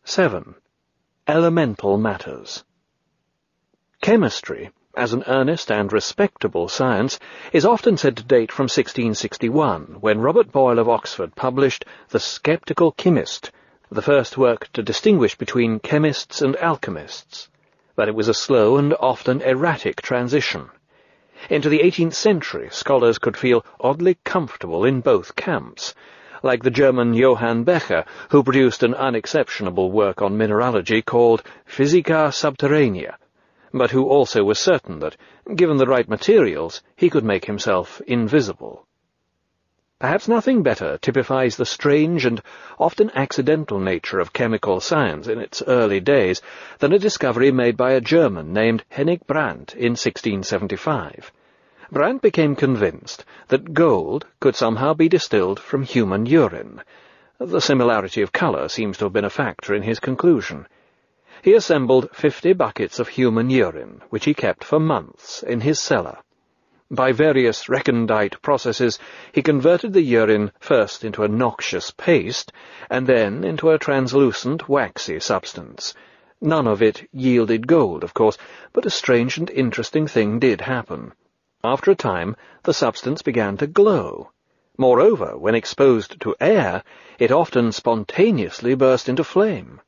7. Elemental matters. Chemistry, as an earnest and respectable science, is often said to date from 1661, when Robert Boyle of Oxford published The Sceptical Chymist, the first work to distinguish between chemists and alchemists. But it was a slow and often erratic transition. Into the 18th century, scholars could feel oddly comfortable in both camps, like the German Johann Becher, who produced an unexceptionable work on mineralogy called Physica Subterranea, but who also was certain that, given the right materials, he could make himself invisible. Perhaps nothing better typifies the strange and often accidental nature of chemical science in its early days than a discovery made by a German named Hennig Brandt in 1675. Brandt became convinced that gold could somehow be distilled from human urine. The similarity of colour seems to have been a factor in his conclusion. He assembled 50 buckets of human urine, which he kept for months in his cellar. By various recondite processes, he converted the urine first into a noxious paste, and then into a translucent, waxy substance. None of it yielded gold, of course, but a strange and interesting thing did happen. After a time, the substance began to glow. Moreover, when exposed to air, it often spontaneously burst into flame.